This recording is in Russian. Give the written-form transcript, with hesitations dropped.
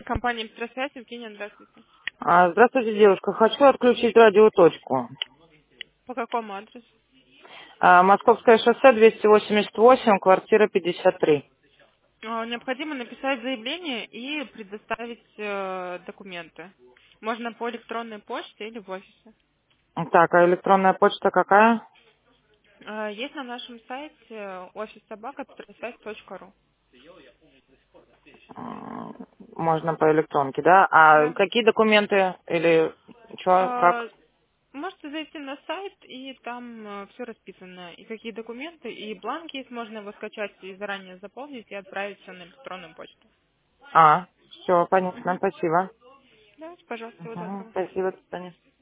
Компания «Петросвязь», Евгения, здравствуйте. Здравствуйте, девушка. Хочу отключить радиоточку. По какому адресу? Московское шоссе 288, квартира 53. Необходимо написать заявление и предоставить документы. Можно по электронной почте или в офисе. Так, а электронная почта какая? Есть на нашем сайте офис-собака-петросвязь.ру. Можно по электронке, да? А Да. какие документы или что, как? А, Можете зайти на сайт, и там все расписано. И какие документы, и бланки есть, можно его скачать и заранее заполнить и отправить все на электронную почту. Все, понятно, Мгм. спасибо. Да, пожалуйста, всего доброго. Спасибо, до свидания.